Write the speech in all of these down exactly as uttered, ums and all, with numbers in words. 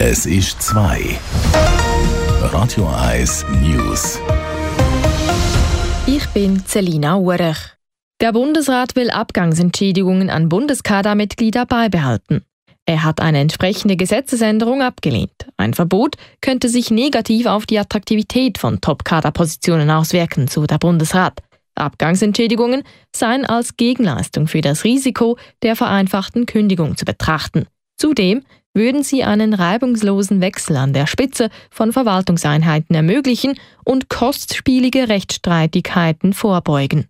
Es ist zwei. Radio eins News. Ich bin Celina Urech. Der Bundesrat will Abgangsentschädigungen an Bundeskadermitglieder beibehalten. Er hat eine entsprechende Gesetzesänderung abgelehnt. Ein Verbot könnte sich negativ auf die Attraktivität von Top-Kaderpositionen auswirken, so der Bundesrat. Abgangsentschädigungen seien als Gegenleistung für das Risiko der vereinfachten Kündigung zu betrachten. Zudem würden sie einen reibungslosen Wechsel an der Spitze von Verwaltungseinheiten ermöglichen und kostspielige Rechtsstreitigkeiten vorbeugen.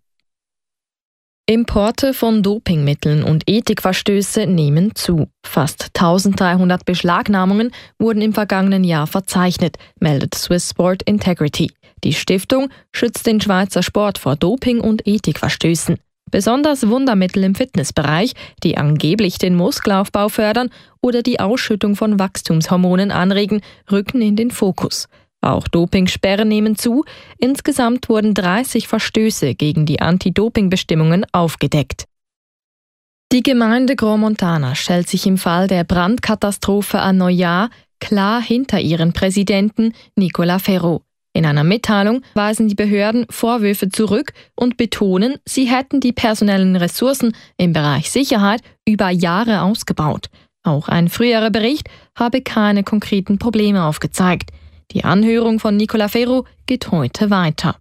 Importe von Dopingmitteln und Ethikverstöße nehmen zu. Fast eintausenddreihundert Beschlagnahmungen wurden im vergangenen Jahr verzeichnet, meldet Swiss Sport Integrity. Die Stiftung schützt den Schweizer Sport vor Doping- und Ethikverstößen. Besonders Wundermittel im Fitnessbereich, die angeblich den Muskelaufbau fördern oder die Ausschüttung von Wachstumshormonen anregen, rücken in den Fokus. Auch Dopingsperren nehmen zu. Insgesamt wurden dreißig Verstöße gegen die Anti-Doping-Bestimmungen aufgedeckt. Die Gemeinde Gromontana stellt sich im Fall der Brandkatastrophe an Neujahr klar hinter ihren Präsidenten Nicola Ferro. In einer Mitteilung weisen die Behörden Vorwürfe zurück und betonen, sie hätten die personellen Ressourcen im Bereich Sicherheit über Jahre ausgebaut. Auch ein früherer Bericht habe keine konkreten Probleme aufgezeigt. Die Anhörung von Nicola Ferro geht heute weiter.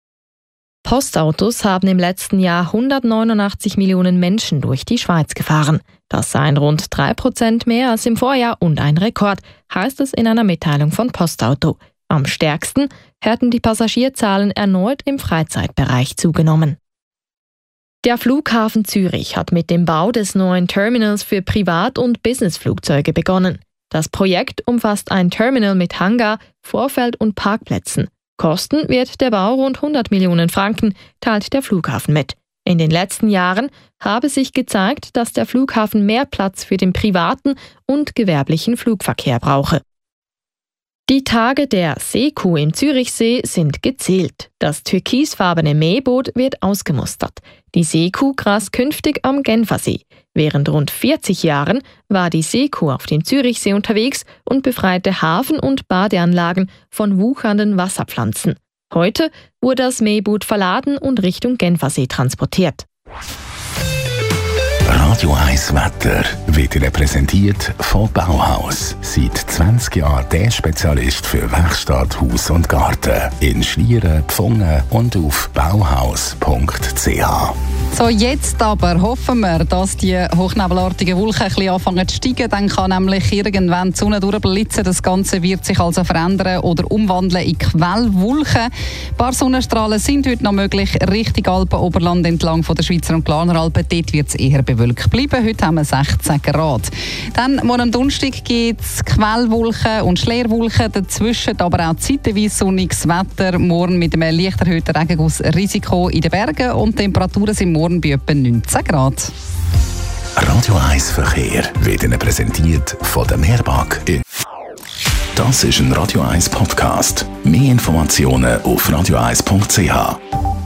Postautos haben im letzten Jahr hundertneunundachtzig Millionen Menschen durch die Schweiz gefahren. Das seien rund drei Prozent mehr als im Vorjahr und ein Rekord, heißt es in einer Mitteilung von Postauto. Am stärksten hätten die Passagierzahlen erneut im Freizeitbereich zugenommen. Der Flughafen Zürich hat mit dem Bau des neuen Terminals für Privat- und Businessflugzeuge begonnen. Das Projekt umfasst ein Terminal mit Hangar, Vorfeld und Parkplätzen. Kosten wird der Bau rund hundert Millionen Franken, teilt der Flughafen mit. In den letzten Jahren habe sich gezeigt, dass der Flughafen mehr Platz für den privaten und gewerblichen Flugverkehr brauche. Die Tage der Seekuh im Zürichsee sind gezählt. Das türkisfarbene Mähboot wird ausgemustert. Die Seekuh grast künftig am Genfersee. Während rund vierzig Jahren war die Seekuh auf dem Zürichsee unterwegs und befreite Hafen- und Badeanlagen von wuchernden Wasserpflanzen. Heute wurde das Mähboot verladen und Richtung Genfersee transportiert. Radio eins Wetter wird Ihnen präsentiert von Bauhaus. Seit zwanzig Jahren der Spezialist für Werkstatt, Haus und Garten. In Schlieren, Pfungen und auf bauhaus punkt c h. So, jetzt aber hoffen wir, dass die hochnebelartigen Wolken ein bisschen anfangen zu steigen. Dann kann nämlich irgendwann die Sonne durchblitzen. Das Ganze wird sich also verändern oder umwandeln in Quellwolken. Ein paar Sonnenstrahlen sind heute noch möglich. Richtung Alpenoberland entlang von der Schweizer und Glarneralpen. Dort wird es eher bewölkt bleiben. Heute haben wir sechzehn Grad. Dann morgen am Donnerstag gibt es Quellwolken und Schleierwolken. Dazwischen aber auch zeitweise sonniges Wetter. Morgen mit einem leicht erhöhten Regengussrisiko in den Bergen. Und die Temperaturen sind morgen bei etwa neunzehn Grad. Radio eins Verkehr wird Ihnen präsentiert von der Mehrbank. Das ist ein Radio eins Podcast. Mehr Informationen auf radio eins punkt c h.